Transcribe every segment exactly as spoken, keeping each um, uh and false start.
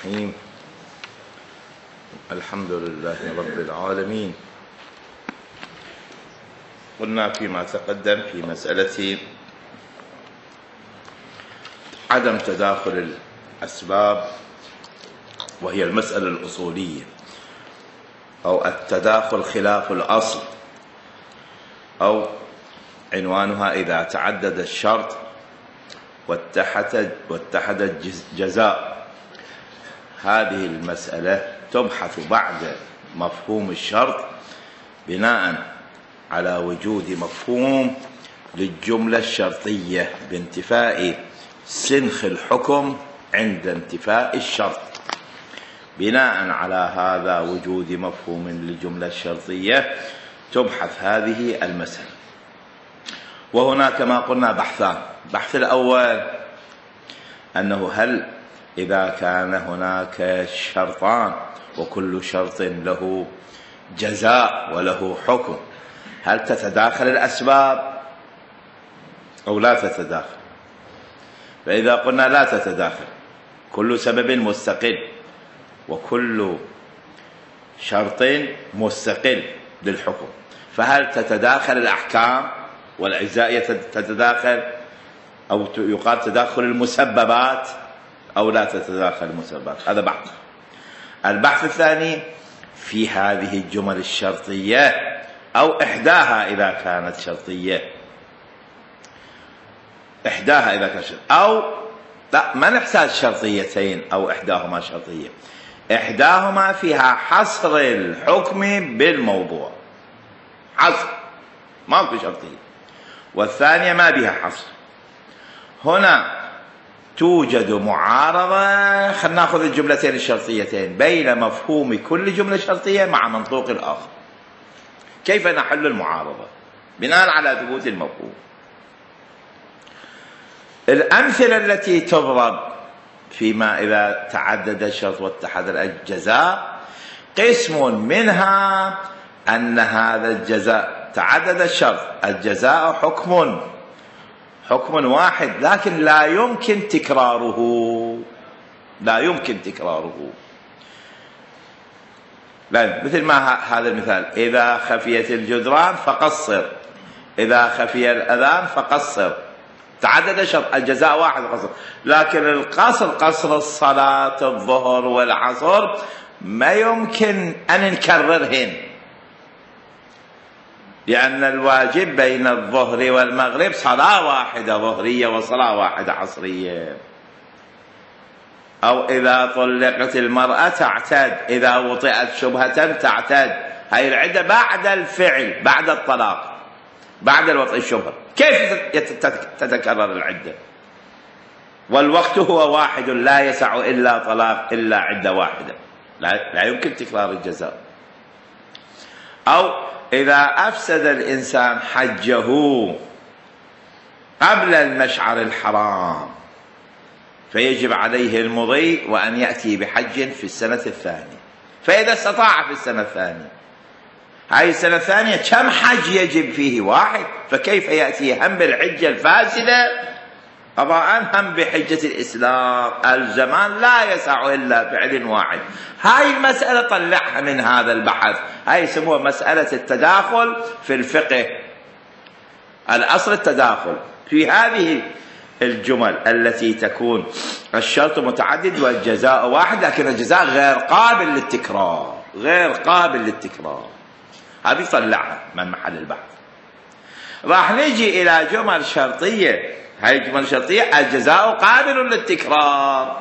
الرحيم. الحمد لله رب العالمين. قلنا فيما تقدم في مسألة عدم تداخل الأسباب، وهي المسألة الأصولية، أو التداخل خلاف الأصل، أو عنوانها إذا تعدد الشرط واتحد واتحد الجزاء. هذه المسألة تبحث بعد مفهوم الشرط بناء على وجود مفهوم للجملة الشرطية بانتفاء سنخ الحكم عند انتفاء الشرط. بناء على هذا وجود مفهوم للجملة الشرطية تبحث هذه المسألة. وهنا كما قلنا بحثان. البحث الأول أنه هل إذا كان هناك شرطان وكل شرط له جزاء وله حكم، هل تتداخل الأسباب أو لا تتداخل؟ فإذا قلنا لا تتداخل، كل سبب مستقل وكل شرط مستقل للحكم، فهل تتداخل الأحكام والأجزاء تتداخل، أو يقال تداخل المسببات، أو لا تتداخل المسببات؟ هذا بحث. البحث الثاني في هذه الجمل الشرطية أو إحداها إذا كانت شرطية، إحداها إذا كانت شرطية، أو لا، ما نحتاج شرطيتين أو إحداهما شرطية، إحداهما فيها حصر الحكم بالموضوع، حصر ما في شرطية، والثانية ما بها حصر. هنا توجد معارضة، خلينا ناخذ الجملتين الشرطيتين، بين مفهوم كل جملة شرطية مع منطوق الآخر. كيف نحل المعارضة؟ بناء على ثبوت المفهوم. الأمثلة التي تضرب فيما إذا تعدد الشرط واتحد الجزاء، قسم منها أن هذا الجزاء تعدد الشرط، الجزاء حكم حكم واحد لكن لا يمكن تكراره، لا يمكن تكراره. مثل ما هذا المثال: إذا خفيت الجدران فقصر، إذا خفي الأذان فقصر. تعدد الشرط، الجزاء واحد قصر، لكن القصر قصر الصلاة الظهر والعصر ما يمكن أن نكررهن، لأن الواجب بين الظهر والمغرب صلاة واحدة ظهرية وصلاة واحدة عصرية. أو إذا طلقت المرأة تعتد، إذا وطئت شبهة تعتد. هاي العدة بعد الفعل، بعد الطلاق، بعد الوطئ الشبهة. كيف تتكرر العدة؟ والوقت هو واحد لا يسع إلا طلاق إلا عدة واحدة، لا يمكن تكرار الجزاء. أو إذا أفسد الإنسان حجه قبل المشعر الحرام فيجب عليه المضي وأن يأتي بحج في السنة الثانية. فإذا استطاع في السنة الثانية، هذه السنة الثانية كم حج يجب فيه؟ واحد. فكيف يأتي هم بالحجة الفاسدة قضاء هم بحجة الإسلام؟ الزمان لا يسع إلا فعل واحد. هاي المسألة طلعها من هذا البحث، هاي يسموها مسألة التداخل في الفقه. الأصل التداخل في هذه الجمل التي تكون الشرط متعدد والجزاء واحد، لكن الجزاء غير قابل للتكرار، غير قابل للتكرار. هذه طلعها من محل البحث. راح نجي إلى جمل شرطية. هاي الجمل الشرطية الجزاء قابل للتكرار،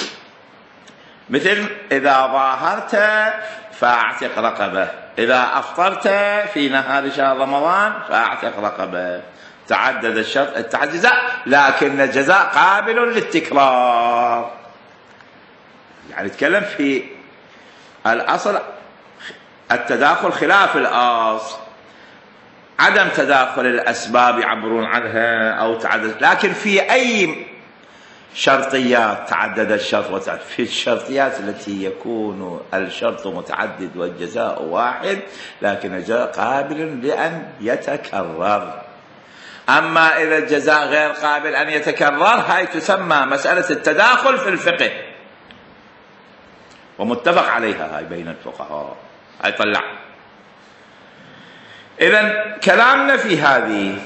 مثل إذا ظاهرت فاعتق رقبة، إذا أفطرت في نهار شهر رمضان فاعتق رقبة. تعدد الشرط اتحد الجزاء، لكن الجزاء قابل للتكرار. يعني نتكلم في الأصل التداخل خلاف الأصل، عدم تداخل الأسباب يعبرون عنها أو تعدد. لكن في أي شرطيات تعدد الشرط وتعدد؟ في الشرطيات التي يكون الشرط متعدد والجزاء واحد، لكن الجزاء قابل لأن يتكرر. أما إذا الجزاء غير قابل أن يتكرر، هاي تسمى مسألة التداخل في الفقه. ومتفق عليها هاي بين الفقهاء. هاي طلع. إذن كلامنا في هذه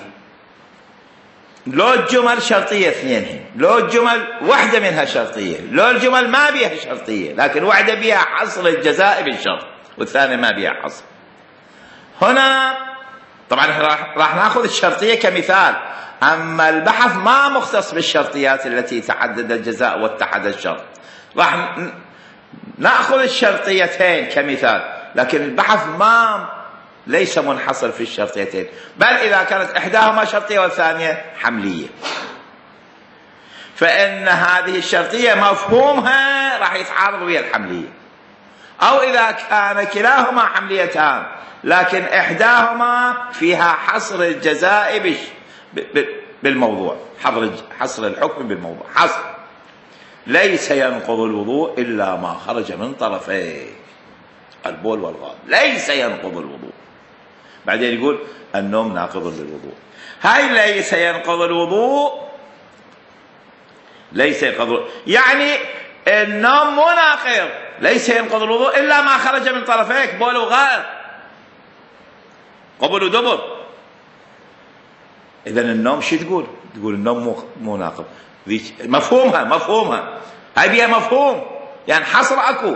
لو الجمل شرطية اثنين، لو الجمل واحدة منها شرطية، لو الجمل ما بيها شرطية لكن واحدة بيها حصر الجزاء بالشرط والثانية ما بيها حصر. هنا طبعا راح ناخذ الشرطية كمثال، أما البحث ما مختص بالشرطيات التي تعدد الجزاء واتحد الشرط. راح نأخذ الشرطيتين كمثال، لكن البحث ما ليس منحصر في الشرطيتين، بل إذا كانت إحداهما شرطية والثانية حملية فإن هذه الشرطية مفهومها راح يتعارض ويا الحملية، أو إذا كان كلاهما حمليتان لكن إحداهما فيها حصر الجزاء بالموضوع، حصر الحكم بالموضوع. حصر ليس ينقض الوضوء إلا ما خرج من طرفيه البول والغائط، ليس ينقض الوضوء. بعدين يقول النوم ناقض للوضوء. هاي ليس ينقض الوضوء، ليس ينقض الوضوء يعني النوم مو ناقض، ليس ينقض الوضوء إلا ما خرج من طرفيك بول وغائط، قبل ودبر. إذن النوم شو تقول؟ تقول النوم مو مو ناقض. مفهومها مفهومها هاي بيها مفهوم، يعني حصر أكو.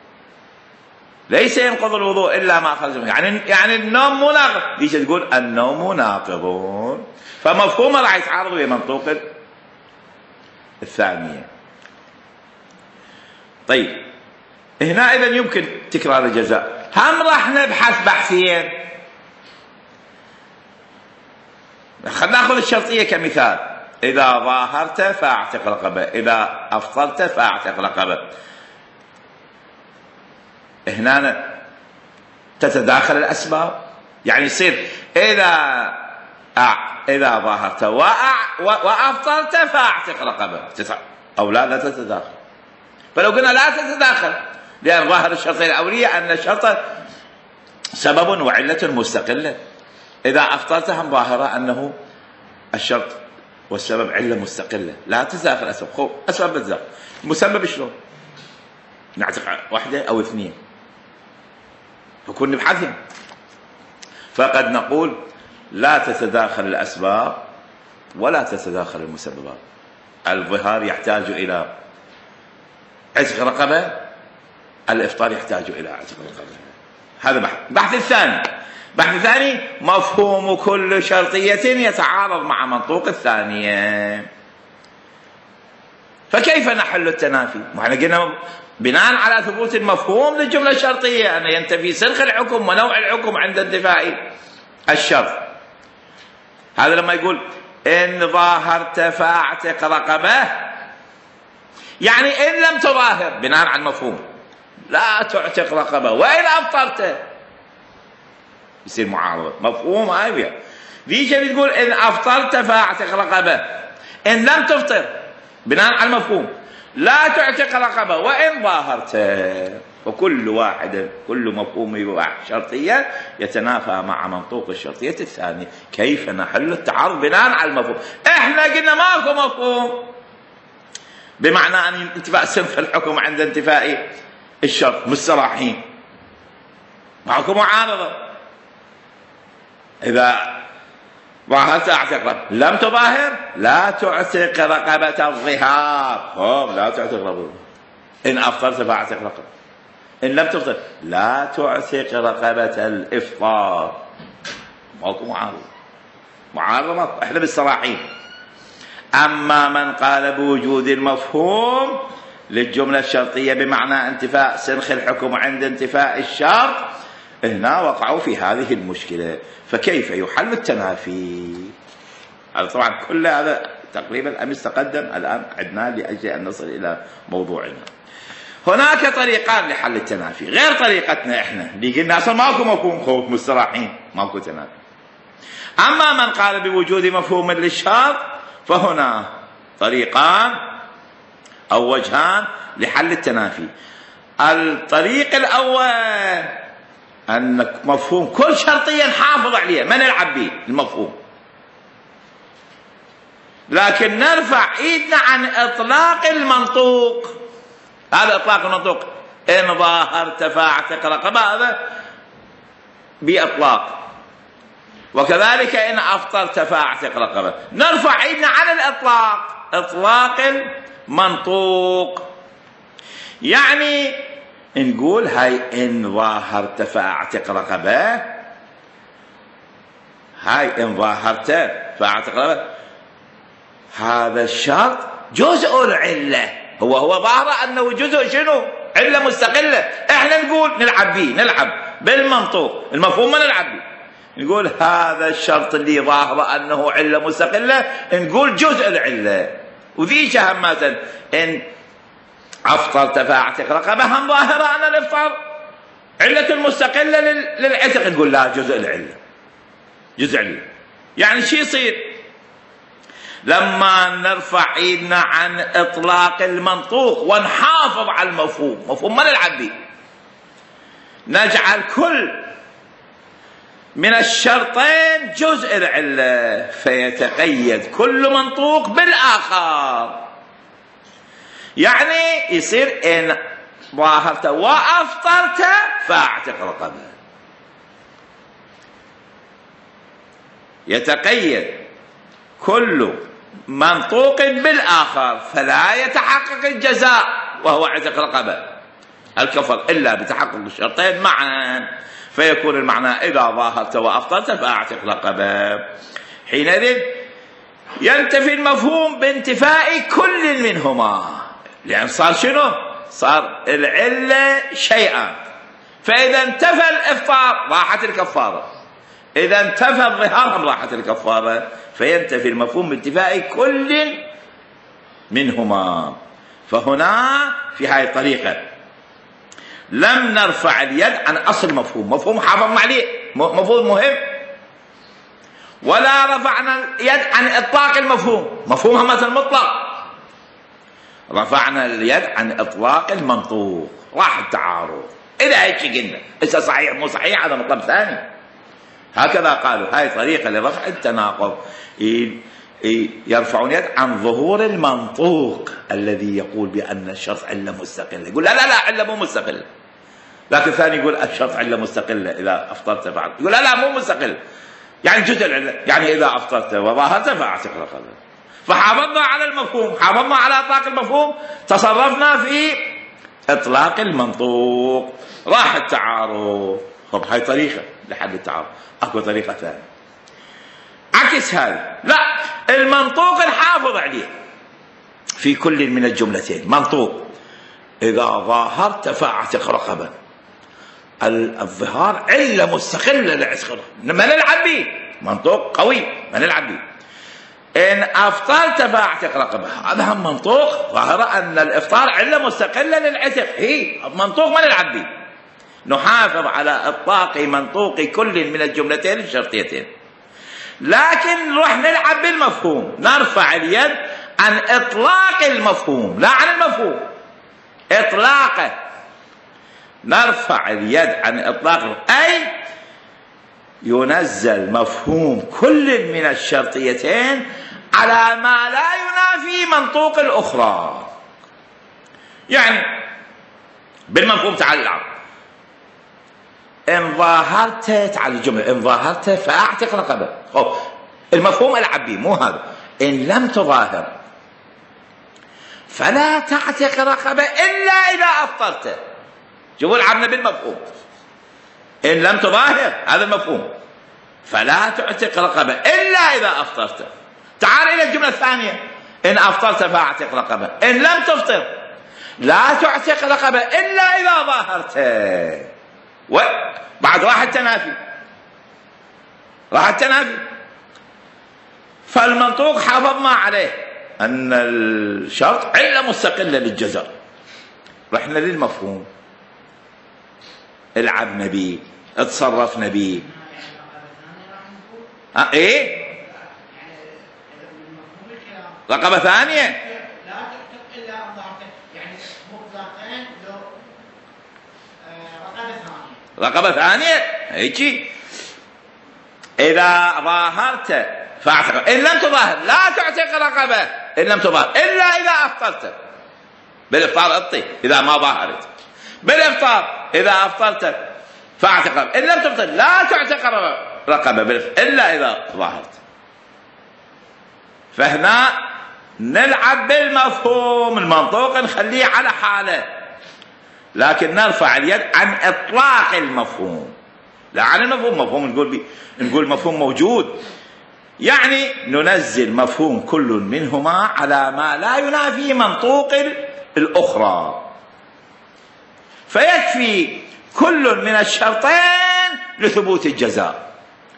ليس ينقض الوضوء إلا ما خرج منه، يعني يعني النوم مو ناقض، ليش تقول النوم ناقض؟ فمفهومه راح يتعارض ويا منطوق الثانية. طيب هنا إذا يمكن تكرار الجزاء. هم راح نبحث بحثين. خلينا ناخذ الشرطية كمثال، إذا ظاهرت فاعتق رقبة، إذا أفطرت فاعتق رقبة. هنا تتداخل الأسباب، يعني يصير إذا إذا ظاهرت وأفطرت فاعتق رقبة، أو لا لا تتداخل. فلو قلنا لا تتداخل لأن ظاهر الشرطية الأولية أن الشرط سبب وعلة مستقلة، إذا أفطرت هم ظاهرة أنه الشرط والسبب علة مستقلة، لا تتداخل الأسباب. خو أسباب بالذات مسبب شلون؟ نعتق واحدة أو اثنين فكون نبحثهم. فقد نقول لا تتداخل الأسباب ولا تتداخل المسببات. الظهار يحتاج إلى عتق رقبة، الإفطار يحتاج إلى عتق رقبة. هذا بحث. البحث الثاني، البحث الثاني مفهوم كل شرطية يتعارض مع منطوق الثانية. فكيف نحل التنافي؟ احنا قلنا بناء على ثبوت المفهوم للجملة الشرطية أن ينتفي سلخ الحكم ونوع الحكم عند انتفاء الشرط. هذا لما يقول إن ظاهرت فاعتق رقبة، يعني إن لم تظاهر بناء على المفهوم لا تعتق رقبة، وإن أفطرت يصير معارضة. مفهوم هاي ذيك بتقول إن أفطرت فاعتق رقبة، إن لم تفطر بناء على المفهوم لا تعتق رقبة وإن ظاهرت. وكل واحد كل مفهوم شرطية يتنافى مع منطوق الشرطية الثانية. كيف نحل التعارض بناء على المفهوم؟ احنا قلنا ماكو مفهوم بمعنى أن انتفاء سلخ الحكم عند انتفاء الشرط مستراحين، ماكو معارضة. إذا ظاهرت اعتق رقبة، لم تظاهر لا تعتق رقبة الظهار، هم لا تعتق رقبة. إن أفطرت فاعتق رقبة، إن لم تفطر لا تعتق رقبة الإفطار. ماكو معارضة، معارضة ماكو، احنا بالصراحين. أما من قال بوجود المفهوم للجملة الشرطية بمعنى انتفاء سلخ الحكم عند انتفاء الشرط، هنا وقعوا في هذه المشكلة. فكيف يحل التنافي؟ هذا طبعا كل هذا تقريبا أمس تقدم، الآن عدنا لأجل أن نصل إلى موضوعنا. هناك طريقان لحل التنافي غير طريقتنا احنا اللي قلنا اصلا ماكو مفهوم، خوف مستراحين ماكو تنافي. اما من قال بوجود مفهوم للشرط فهنا طريقان او وجهان لحل التنافي. الطريق الاول ان مفهوم كل شرطيه نحافظ عليه ما نلعب به المفهوم، لكن نرفع ايدنا عن اطلاق المنطوق. هذا اطلاق المنطوق إن ظاهرت فاعتق رقبة، هذا بإطلاق. وكذلك إن أفطرت فاعتق رقبة. نرفع إيدنا عن الإطلاق، إطلاق المنطوق. يعني نقول هاي إن ظاهرت فاعتق رقبة، هاي إن ظاهرت فاعتق رقبة، هذا الشرط جزء العلة، هو هو ظاهر أنه جزء شنو؟ علة مستقلة. إحنا نقول نلعب به، نلعب بالمنطوق، المفهوم ما نلعب به. نقول هذا الشرط اللي ظاهر أنه علة مستقلة، نقول جزء العلة. وذيك همة إن أفطرت فاعتق رقبة، هم ظاهرة أن الإفطار علة مستقلة للعتق، نقول لا، جزء العلة، جزء العلة. يعني شو يصير لما نرفع ايدنا عن اطلاق المنطوق ونحافظ على المفهوم؟ مفهوم ما نلعب به، نجعل كل من الشرطين جزء العلة، فيتقيد كل منطوق بالآخر. يعني يصير إن ظاهرت وأفطرت فاعتق رقبة، يتقيد كل منطوق بالآخر، فلا يتحقق الجزاء وهو عتق رقبة الكفر إلا بتحقق الشرطين معا، فيكون المعنى إذا ظاهرت وأفطرت فاعتق رقبة. حينئذ ينتفي المفهوم بانتفاء كل منهما، لأن صار شنو؟ صار العلة شيئا، فإذا انتفى الإفطار راحت الكفارة، إذا انتفى الظهار هم راحت الكفارة، فينتفي المفهوم بانتفاء كل منهما. فهنا في هذه الطريقة لم نرفع اليد عن أصل مفهوم، مفهوم حافظنا عليه، مفهوم مهم، ولا رفعنا اليد عن إطلاق المفهوم، مفهوم همة المطلق، رفعنا اليد عن إطلاق المنطوق، راح التعارض. إذا هيك قلنا إذا صحيح مو صحيح هذا مطلب ثاني. هكذا قالوا، هاي طريقة لرفع التناقض، يرفعون يد عن ظهور المنطوق الذي يقول بأن الشرط علة مستقلة، يقول لا لا لا علة مو مستقلة، لكن الثاني يقول الشرط علة مستقلة إذا أفطرت فعل، يقول لا لا مو مستقل، يعني جزء العلة، يعني إذا أفطرت وظاهرت فاعتق رقبة. فحافظنا على المفهوم، حافظنا على إطلاق المفهوم، تصرفنا في إطلاق المنطوق، راح التعارض. طب هاي طريقة لحل التعارض. أكو طريقة ثانية عكس هذا، لا، المنطوق نحافظ عليه في كل من الجملتين. منطوق إذا ظاهرت فاعتق رقبة، الظهار علة مستقلة لعتق رقبة، ما نلعب به، منطوق قوي ما نلعب به. إن أفطرت فاعتق رقبة، هذا هم منطوق ظاهر أن الإفطار علة مستقلة للعتق، هي منطوق ما نلعب به، نحافظ على إطلاق منطوق كل من الجملتين الشرطيتين. لكن نروح نلعب بالمفهوم، نرفع اليد عن إطلاق المفهوم لا عن المفهوم، إطلاقه، نرفع اليد عن إطلاقه، أي ينزل مفهوم كل من الشرطيتين على ما لا ينافي منطوق الأخرى. يعني بالمفهوم تعال العب، إن ظاهرت تعال الجملة، إن ظاهرت فأعتق رقبة، المفهوم العب به مو هذا. إن لم تظاهر فلا تعتق رقبة إلا إذا أفطرت. شوفوا العبنا بالمفهوم، إن لم تظاهر هذا المفهوم، فلا تعتق رقبة إلا إذا أفطرت. تعال إلى الجملة الثانية، إن أفطرت فأعتق رقبة، إن لم تفطر لا تعتق رقبة إلا إذا ظاهرت. وبعد راح التنافي، راح التنافي، فالمنطوق حافظنا عليه أن الشرط علة مستقلة للجزاء، رحنا للمفهوم العبنا به، اتصرفنا به. ها ايه رقبة ثانية لا تكتب إلا ظاهرتين، يعني مطلقين لو رقبة ثانية، رقبة ثانية هيجي. إذا ظاهرت فاعتق، إن لم تظاهر لا تعتق رقبة، إن لم تظاهر إلا إذا أفطرت، بالإفطار أطي إذا ما ظاهرت، بالإفطار إذا أفطرت فاعتق رقبة، إن لم تفطر لا تعتق رقبة إلا إذا ظاهرت. فهنا نلعب بالمفهوم، المنطوق نخليه على حاله، لكن نرفع اليد عن إطلاق المفهوم، لا عن المفهوم. مفهوم نقول بي نقول مفهوم موجود، يعني ننزل مفهوم كل منهما على ما لا ينافي منطوق الأخرى، فيكفي كل من الشرطين لثبوت الجزاء.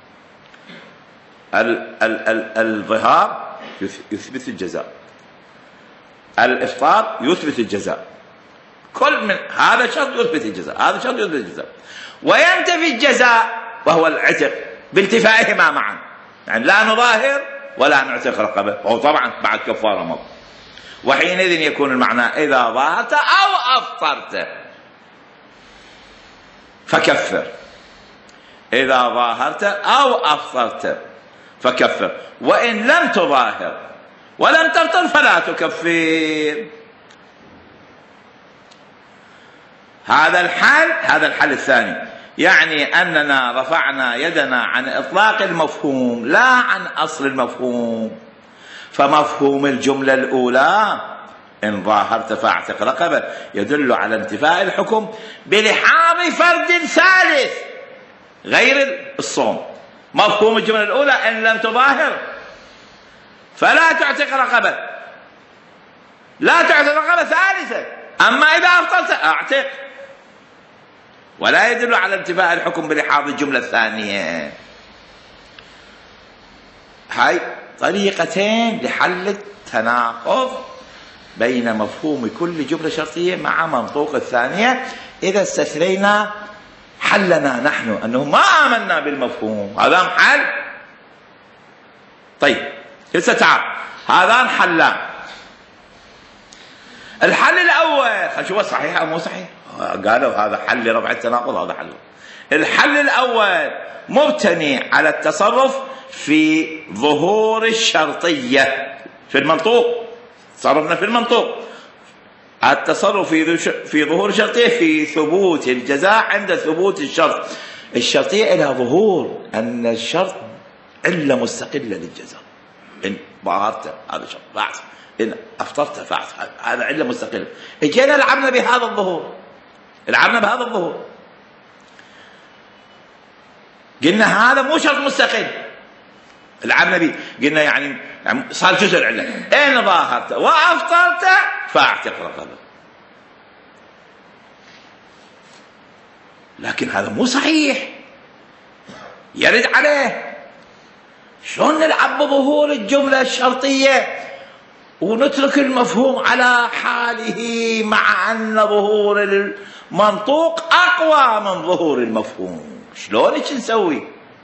الظهار يثبت الجزاء، الإفطار يثبت الجزاء، كل من هذا شرط يثبت الجزاء، هذا شرط يثبت الجزاء، وينتفي الجزاء وهو العتق بانتفائهما معا، يعني لا نظاهر ولا نعتق رقبة، وهو طبعا بعد كفارة مضى. وحينئذ يكون المعنى إذا ظاهرت أو أفطرت فكفر، إذا ظاهرت أو أفطرت فكفر، وإن لم تظاهر ولم تفطر فلا تكفر. هذا الحل هذا الحل الثاني، يعني أننا رفعنا يدنا عن إطلاق المفهوم لا عن أصل المفهوم. فمفهوم الجملة الأولى إن ظاهرت فاعتق رقبة يدل على انتفاء الحكم بلحاظ فرد ثالث غير الصوم. مفهوم الجملة الأولى إن لم تظاهر فلا تعتق رقبة، لا تعتق رقبة ثالثة، أما إذا أفطرت أعتق، ولا يدل على انتفاء الحكم بلحاظ الجملة الثانية. هاي طريقتين لحل التناقض بين مفهوم كل جملة شرطية مع منطوق الثانية، إذا استثنينا حلنا نحن أنه ما آمنا بالمفهوم. هذا حل. طيب لسه تعال، هذان حلان. الحل الأول خلينا نشوفه صحيح أو مو صحيح. قالوا هذا حل لرفع التناقض، هذا حل. الحل الأول مبتني على التصرف في ظهور الشرطية في المنطوق. تصرفنا في المنطوق، التصرف في في ظهور الشرطية في ثبوت الجزاء عند ثبوت الشرط. الشرطية لها ظهور، أن الشرط علة مستقلة للجزاء. إن ظاهرت هذا شرط بعد، إن أفطرت فعل هذا علة مستقلة. اجينا لعبنا بهذا الظهور، لعبنا بهذا الظهور، قلنا هذا مو شرط مستقل، لعبنا به، قلنا يعني صار جزء العلة. إن ظاهرت وأفطرت فاعتق رقبة، لكن هذا مو صحيح، يرد عليه. شلون نلعب بظهور الجملة الشرطية ونترك المفهوم على حاله، مع أن ظهور المنطوق أقوى من ظهور المفهوم؟ شلون ايش نسوي؟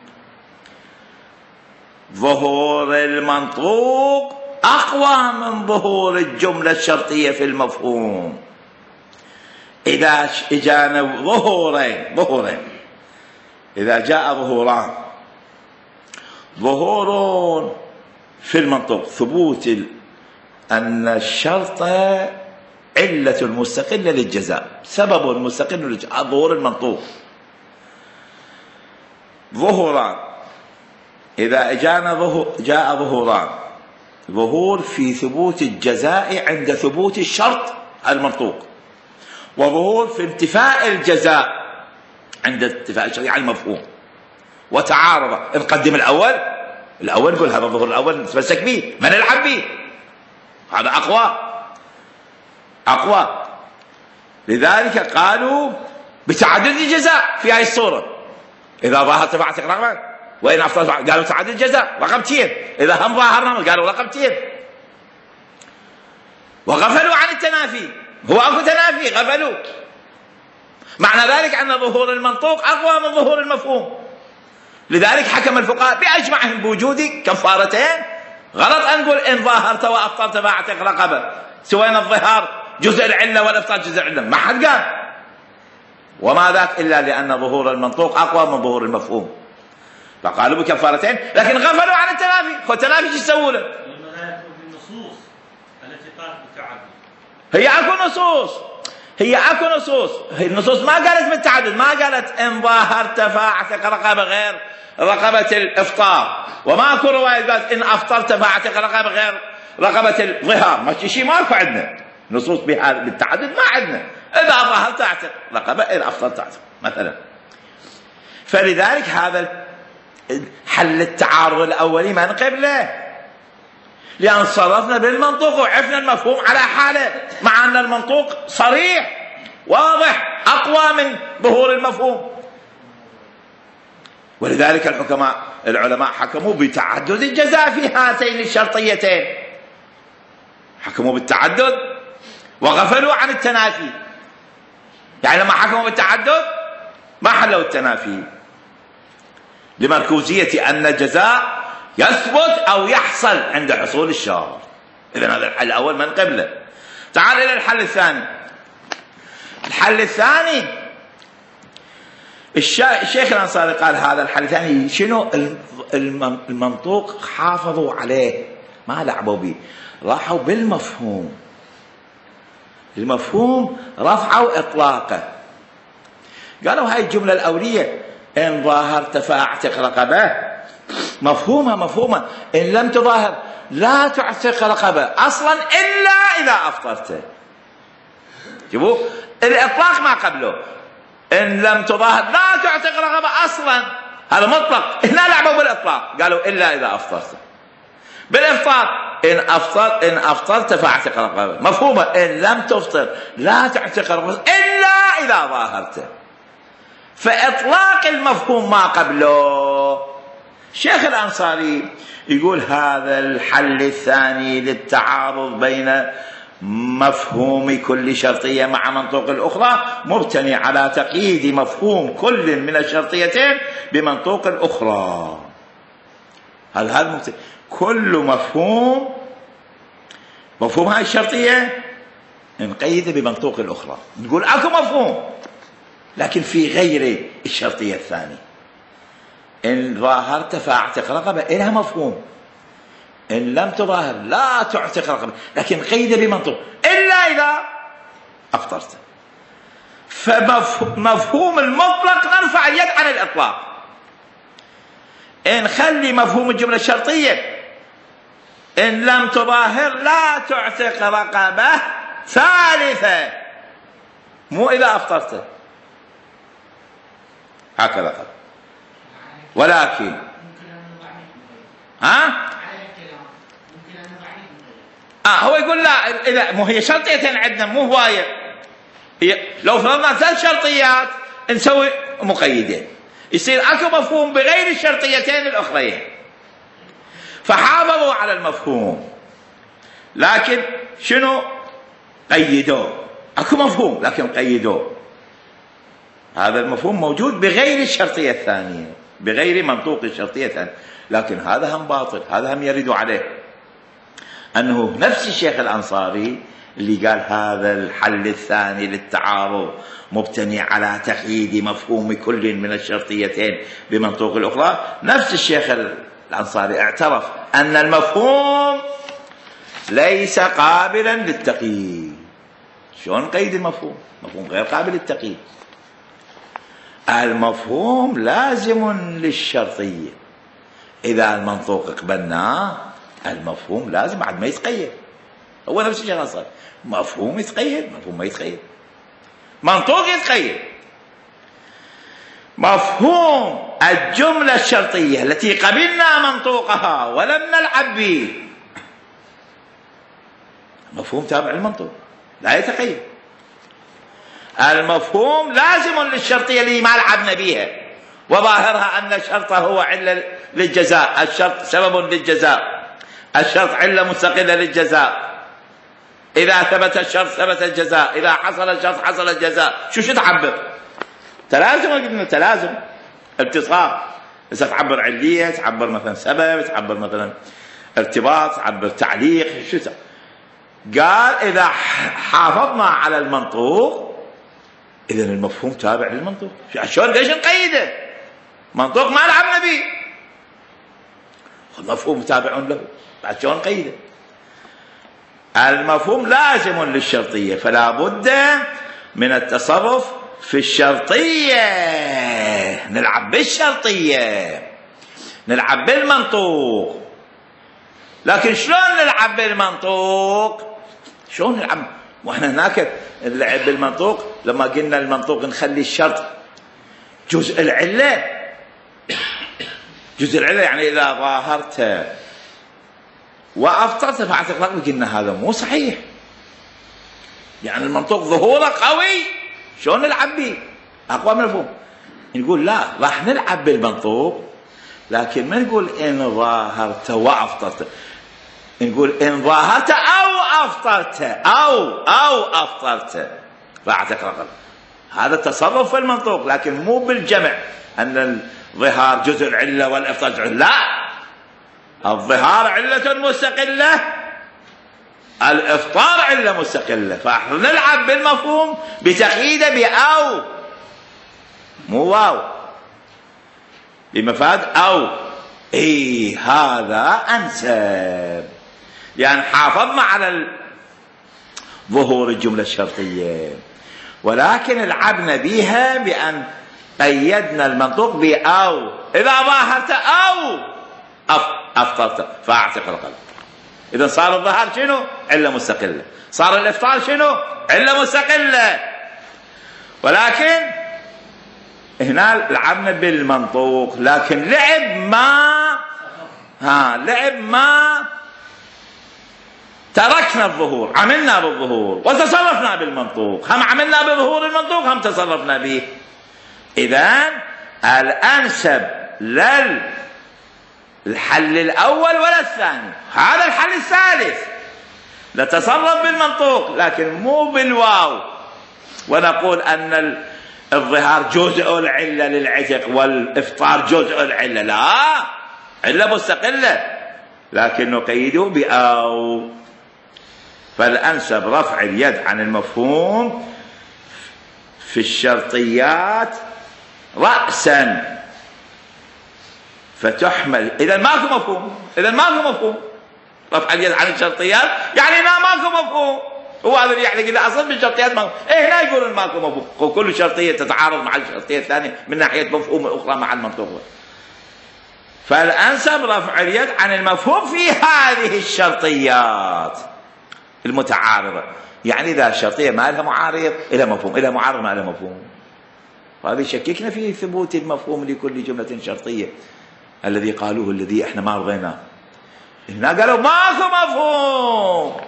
ظهور المنطوق أقوى من ظهور الجملة الشرطية في المفهوم. إذا إجانا ظهورين ظهورين إذا جاء ظهوران، ظهور في المنطوق ثبوت أن الشرط علة مستقلة للجزاء، سبب مستقل للجزاء، ظهور المنطوق. ظهوران إذا إجانا ظهور جاء ظهوران، ظهور في ثبوت الجزاء عند ثبوت الشرط المنطوق، وظهور في انتفاء الجزاء عند انتفاء الشرط على المفهوم، وتعارض. نقدم الأول، الأول نقول هذا الظهور الأول نتمسك به ما نلعب به، هذا أقوى أقوى. لذلك قالوا بتعدد الجزاء في هذه الصورة. إذا ظاهرت فاعتق رقبة، وإن أفطرت قالوا تعدد الجزاء رقبتين، إذا هم ظاهرنا قالوا رقبتين، وغفلوا عن التنافي. هو أكو تنافي، غفلوا. معنى ذلك أن ظهور المنطوق أقوى من ظهور المفهوم. لذلك حكم الفقهاء بأجمعهم بوجود كفارتين. غلط أن نقول إن ظاهرت وأفطرت فاعتق رقبة، سوينا الظهار جزء العلة والإفطار جزء العلة، ما حد قال. وما ذاك إلا لأن ظهور المنطوق أقوى من ظهور المفهوم، فقالوا بكفارتين، لكن غفلوا عن التنافي. فالتنافي ايش يسووا له؟ لما لا يكون في النصوص التي قالت بالتعدد. هي اكو نصوص، هي اكو نصوص، هي النصوص ما قالت بالتعدد، ما قالت ان ظاهرت فاعتق رقبه غير رقبه الافطار، وما اكو روايه قالت ان افطرت فاعتق رقبه غير رقبه الظهار، ما شيء ماكو عندنا نصوص بهذا بالتعدد، ما عندنا. اذا ظاهرت اعتق رقبه، اذا افطرت اعتق مثلا. فلذلك هذا حل التعارض الاولي ما نقبله، لأن صرفنا بالمنطوق وعرفنا المفهوم على حاله، مع أن المنطوق صريح واضح أقوى من ظهور المفهوم. ولذلك الحكماء العلماء حكموا بتعدد الجزاء في هاتين الشرطيتين، حكموا بالتعدد وغفلوا عن التنافي. يعني لما حكموا بالتعدد ما حلوا التنافي لمركوزية أن الجزاء يثبت أو يحصل عند حصول الشرط. إذن هذا الحل الأول من قبله. تعال إلى الحل الثاني. الحل الثاني الشيخ الأنصاري قال هذا الحل الثاني شنو؟ المنطوق حافظوا عليه، ما لعبوا به، راحوا بالمفهوم. المفهوم رفعوا إطلاقه، قالوا هاي الجملة الأولية إن ظاهرت فاعتق رقبه مفهومها مفهومة إن لم تظاهر لا تعتق رقبة أصلا إلا إذا أفطرت. شوفوا الإطلاق ما قبله، إن لم تظاهر لا تعتق رقبة أصلا، هذا مطلق. هنا لعبوا بالإطلاق، قالوا إلا إذا أفطرت. بالإفطار إن أفطرت إن أفطرت فاعتق رقبة مفهومة إن لم تفطر لا تعتق رقبة إلا إذا ظاهرت. فإطلاق المفهوم ما قبله. الشيخ الأنصاري يقول هذا الحل الثاني للتعارض بين مفهوم كل شرطية مع منطوق الأخرى مبتني على تقييد مفهوم كل من الشرطيتين بمنطوق الأخرى. هل هذا كل مفهوم مفهوم هاي الشرطية نقيده بمنطوق الأخرى، نقول أكو مفهوم لكن في غير الشرطية الثانية. إن ظاهرت فاعتق رقبة إلها مفهوم، إن لم تظاهر لا تعتق رقبة، لكن قيد بمنطوق إلا إذا أفطرت. فمفهوم المطلق نرفع اليد عن الإطلاق، نخلي مفهوم الجملة الشرطية إن لم تظاهر لا تعتق رقبة ثالثة، مو إذا أفطرت هكذا قال. ولكن ها آه هو يقول لا إذا مو هي شرطيتين عندنا مو هواية، هي لو فرضنا ثلاث شرطيات نسوي مقيدين يصير اكو مفهوم بغير الشرطيتين الاخرين. فحافظوا على المفهوم لكن شنو قيدوه، اكو مفهوم لكن قيدوه. هذا المفهوم موجود بغير الشرطية الثانية، بغير منطوق الشرطية الثانية، لكن هذا هم باطل، هذا هم يرد عليه أنه نفس الشيخ الأنصاري اللي قال هذا الحل الثاني للتعارض مبتني على تقييد مفهوم كل من الشرطيتين بمنطوق الأخرى، نفس الشيخ الأنصاري اعترف أن المفهوم ليس قابلا للتقييد. شلون نقيد المفهوم؟ مفهوم غير قابل للتقييد. المفهوم لازم للشرطية، إذا المنطوق قبلناه المفهوم لازم بعد ما يتقيد. هو نفس الشيء صار مفهوم يتقيد، مفهوم ما يتقيد، منطوق يتقيد. مفهوم الجملة الشرطية التي قبلنا منطوقها ولم نلعب به مفهوم تابع للمنطوق لا يتقيد. المفهوم لازم للشرطية اللي ما لعبنا بها وظاهرها أن الشرط هو علة للجزاء، الشرط سبب للجزاء، الشرط علة مستقلة للجزاء. إذا ثبت الشرط ثبت الجزاء، إذا حصل الشرط حصل الجزاء. شو شو تعبر؟ تلازم ولا تلازم؟ اتصال. إذا تعبر علية، تعبر مثلا سبب، تعبر مثلا ارتباط، تعبر تعليق، شو تعبر؟ قال إذا حافظنا على المنطوق إذا المفهوم تابع للمنطوق. شلون ليش نقيده؟ منطوق ما لعبنا به، المفهوم تابع له، بعد شلون نقيده؟ المفهوم لازم للشرطية، فلا بد من التصرف في الشرطية، نلعب بالشرطية، نلعب بالمنطوق. لكن شلون نلعب بالمنطوق؟ شلون نلعب واحنا هناك نلعب بالمنطوق؟ لما قلنا المنطوق نخلي الشرط جزء العلة، جزء العلة يعني إذا ظاهرت وأفطرت فاعتقد قلنا هذا مو صحيح، يعني المنطوق ظهوره قوي، شلون نلعب به؟ أقوى من المفهوم. نقول لا، راح نلعب بالمنطوق، لكن ما نقول إن ظاهرت وأفطرت، نقول إن ظاهرت أو أفطرت أو أو أفطرت فاعتقد. هذا تصرف في المنطوق، لكن مو بالجمع أن الظهار جزء العلة والإفطار جزء. لا، الظهار علة مستقلة، الإفطار علة مستقلة، فنلعب بالمفهوم بتقييده بأو، مو واو، بمفاد أو. إيه هذا أنسب، يعني حافظنا على ظهور الجملة الشرطية، ولكن لعبنا بها بأن قيدنا المنطوق بأو. إذا ظاهرت أو أفطرت فاعتق القلب. إذا صار الظهار شنو؟ علة مستقلة. صار الإفطار شنو؟ علة مستقلة. ولكن هنا لعبنا بالمنطوق، لكن لعب ما ها لعب ما تركنا الظهور، عملنا بالظهور وتصرفنا بالمنطوق، هم عملنا بظهور المنطوق هم تصرفنا به. إذن الأنسب للحل الأول ولا الثاني، هذا الحل الثالث، نتصرف بالمنطوق لكن مو بالواو، ونقول أن الظهار جزء العلة للعتق والإفطار جزء العلة، لا، علة مستقلة، لكن نقيده بأو. فالأنسب رفع اليد عن المفهوم في الشرطيات رأسا فتحمل. إذا ماكو مفهوم، إذا ماكو مفهوم رفع اليد عن الشرطيات، يعني لا ماكو مفهوم. هو هذا اللي يعني لا أصل بالشرطيات ماكو. إيه هنا يقولون ماكو مفهوم، كل شرطية تتعارض مع الشرطية الثانية من ناحية مفهوم أخرى مع المنطوق. فالأنسب رفع اليد عن المفهوم في هذه الشرطيات المتعارضة، يعني إذا الشرطية ما لها معارض إلى مفهوم، إلى معارض ما لها مفهوم، وهذا يشككنا في ثبوت المفهوم لكل جملة شرطية الذي قالوه الذي احنا ما رضيناه. هنا قالوا ماكو مفهوم.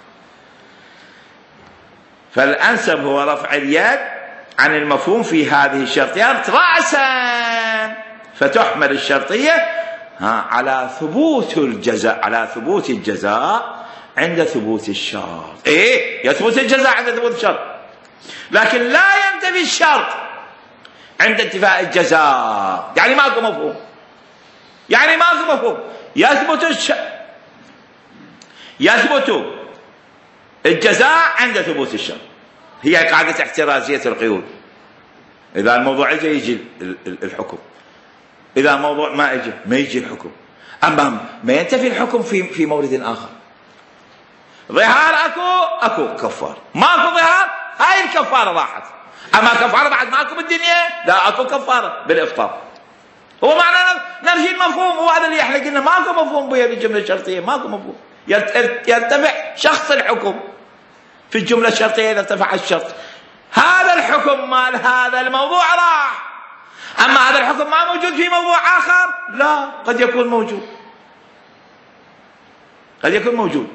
فالأنسب هو رفع اليد عن المفهوم في هذه الشرطيات رأسا فتحمل الشرطية ها على ثبوت الجزاء، على ثبوت الجزاء عند ثبوت الشرط. ايه يثبت الجزاء عند ثبوت الشرط، لكن لا ينتفي الشرط عند انتفاء الجزاء، يعني ماكو مفهوم، يعني ماكو مفهوم. يثبت الش... يثبت الجزاء عند ثبوت الشرط، هي قاعدة احترازية القيود. إذا الموضوع يجي يجي الحكم، إذا الموضوع ما يجي ما يجي الحكم. أما ما ينتفي الحكم في في مورد آخر. ظهار أكو أكو كفار، ماكو ظهار هاي الكفارة راحت. أما كفارة بعد ماكو بالدنيا، لا أكو كفارة بالإفطار. هو معنى نرجي المفهوم، هو هذا اللي احنا قلنا ماكو مفهوم بها بالجملة الشرطية، ماكو مفهوم. يرتفع شخص الحكم في الجملة الشرطية إذا ارتفع الشرط، هذا الحكم مال هذا الموضوع راح. أما هذا الحكم ما موجود في موضوع آخر، لا، قد يكون موجود، قد يكون موجود.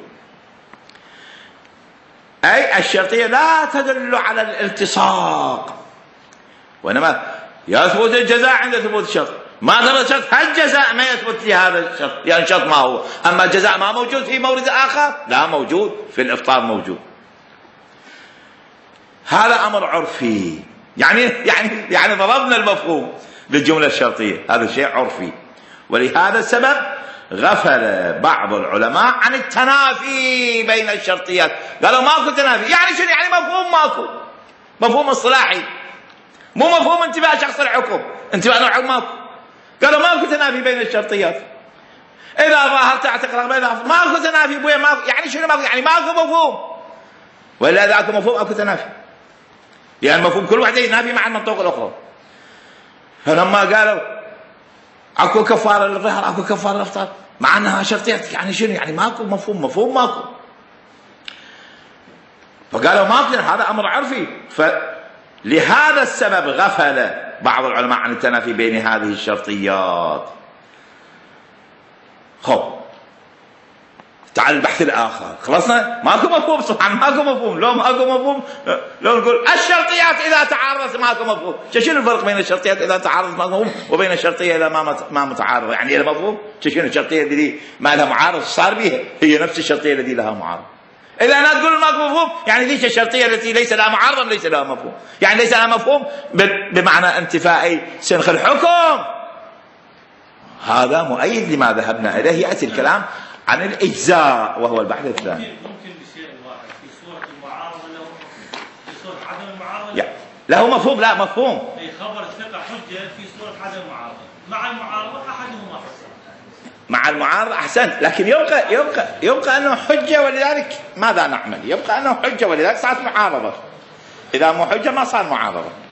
أي الشرطية لا تدل على الالتصاق، وإنما يثبت الجزاء عند ثبوت الشرط. ما ثبت الشرط هالجزاء ما يثبت في هذا الشرط، يعني الشرط ما هو. أما الجزاء ما موجود في مورد آخر، لا موجود في الإفطار موجود. هذا أمر عرفي، يعني يعني يعني ضربنا المفهوم بالجملة الشرطية، هذا شيء عرفي. ولهذا السبب غفل بعض العلماء عن التنافي بين الشرطيات، قالوا ماكو تنافي. يعني شنو؟ يعني مفهوم ماكو، مفهوم اصطلاحي، مو مفهوم انتفاء شخص الحكم، انتفاء نوع ماكو. قالوا ماكو تنافي بين الشرطيات، إذا ظاهرت اعتق رغبة ماكو تنافي بويا ماكو. يعني شنو ماكو؟ يعني ماكو مفهوم، وإلا إذا اكو مفهوم اكو تنافي. لأن مفهوم كل واحدة ينافي مع المنطوق الأخرى. فلما قالوا اكو كفاره للظهر اكو كفاره للافطار مع انها شرطيات، يعني شنو؟ يعني ماكو مفهوم، مفهوم ماكو. فقالوا ماكو، هذا امر عرفي. فلهذا السبب غفل بعض العلماء عن التنافي بين هذه الشرطيات. خب تعال البحث الاخر. خلصنا؟ ماكو مفهوم طبعا، ماكو مفهوم. لو ماكو مفهوم لو نقول الشرطيات اذا تعارضت ماكو مفهوم. شنو الفرق بين الشرطيات اذا تعارضت ماكو مفهوم وبين الشرطيه اذا ما ما متعارضه؟ يعني لها مفهوم؟ شنو الشرطيه التي ما لها معارض صار بها هي نفس الشرطيه التي لها معارض. اذا انا تقول ماكو مفهوم يعني ذيك الشرطيه التي ليس لها معارض ليس لها مفهوم، يعني ليس لها مفهوم بمعنى انتفاء سنخ الحكم. هذا مؤيد لما ذهبنا اليه. ياتي الكلام عن الإجزاء وهو البحث الثاني. ممكن بشيء واحد في صورة المعارضة له في صورة عدم المعارضة يعني له مفهوم. لا مفهوم. أي خبر الثقة حجة في صورة عدم المعارضة، مع المعارضة أحدهما حسن. مع المعارضة أحسنت، لكن يبقى يبقى يبقى أنه حجة، ولذلك ماذا نعمل؟ يبقى أنه حجة ولذلك صارت معارضة. إذا مو حجة ما صار معارضة.